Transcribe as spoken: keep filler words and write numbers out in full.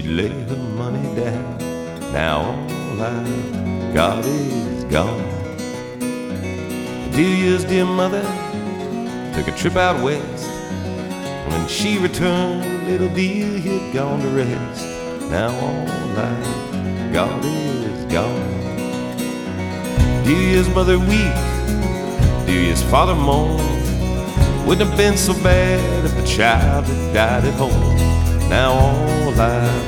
she'd lay her money down. Now all I've got is gone. Delia's dear mother took a trip out west. When she returned, little Delia had gone to rest. Now all I've got is gone. Delia's mother weeps, Delia's father mourns. Wouldn't have been so bad if the child had died at home. Now all I've